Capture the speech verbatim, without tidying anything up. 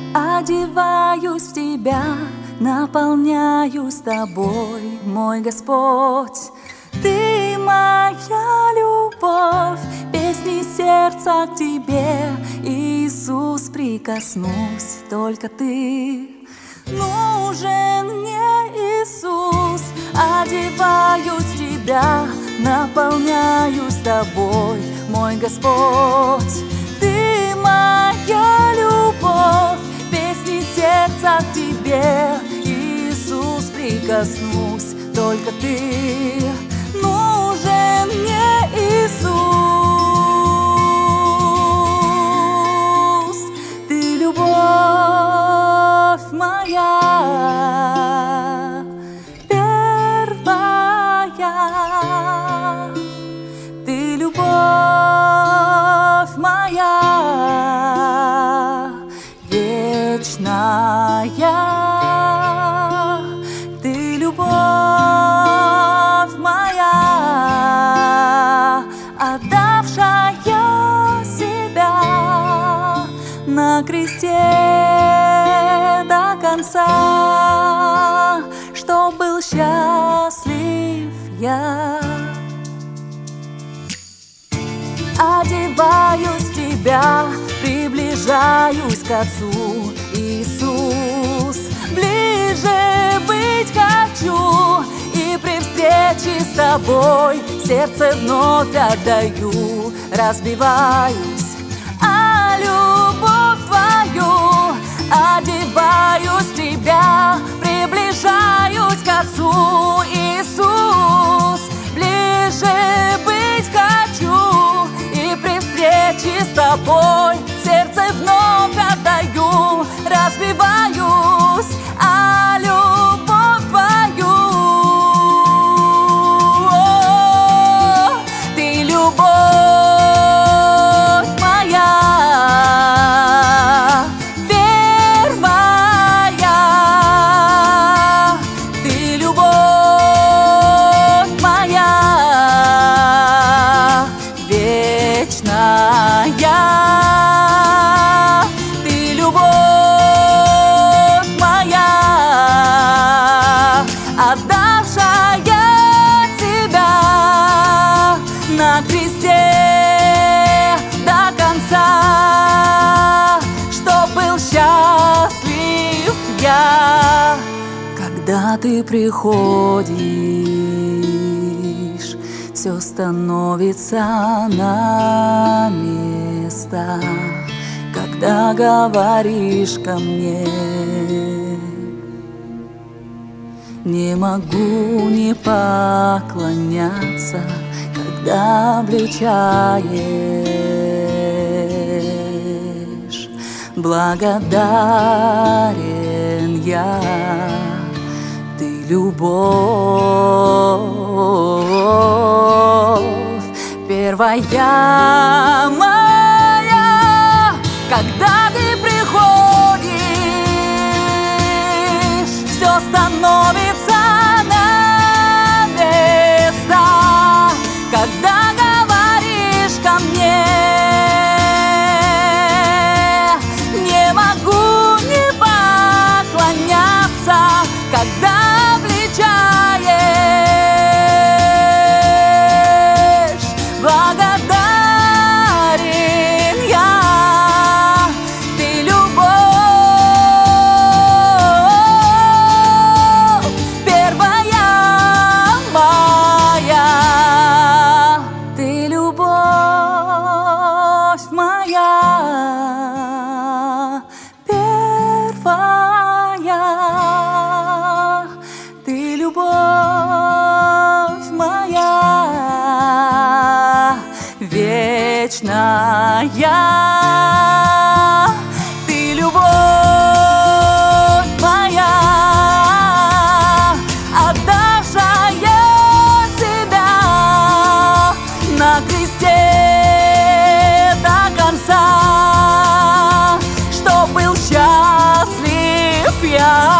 Одеваюсь в Тебя, наполняюсь Тобой, мой Господь. Ты моя любовь, песни сердца к Тебе, Иисус, прикоснусь, только Ты нужен мне, Иисус. Одеваюсь в Тебя, наполняюсь Тобой, мой Господь. Ты моя любовь, песни сердца к Тебе, Иисус, прикоснусь, только Ты нужен мне, Иисус. Ты любовь моя первая, Ты любовь моя вечная, Ты любовь моя, отдавшая себя на кресте до конца, чтоб был счастлив я. Одеваюсь в Тебя, приближаюсь к Отцу, Иисус. Ближе быть хочу, и при встрече с Тобой сердце вновь отдаю, разбиваюсь о любовь Твою. Одеваюсь в Тебя, приближаюсь к Отцу, Иисус. Ближе быть хочу, и при встрече с Тобой сердце вновь отдаю, разбиваюсь о любовь Твою. О, Ты любовь моя первая, Ты любовь моя вечная, Ты любовь моя, отдавшая себя на кресте до конца, чтоб был счастлив я. Когда Ты приходишь, все становится на место. Когда говоришь ко мне, не могу не поклоняться. Когда обличаешь, благодарен я. Ты любовь первая моя. Когда Ты приходишь, все становится на место. Когда говоришь ко мне, не могу не поклоняться. Когда обличаешь, благодарен я. Ты любовь первая моя, Ты любовь моя первая, Ты любовь моя вечная, Ты любовь моя, отдавшая себя на кресте до конца, чтоб был счастлив я.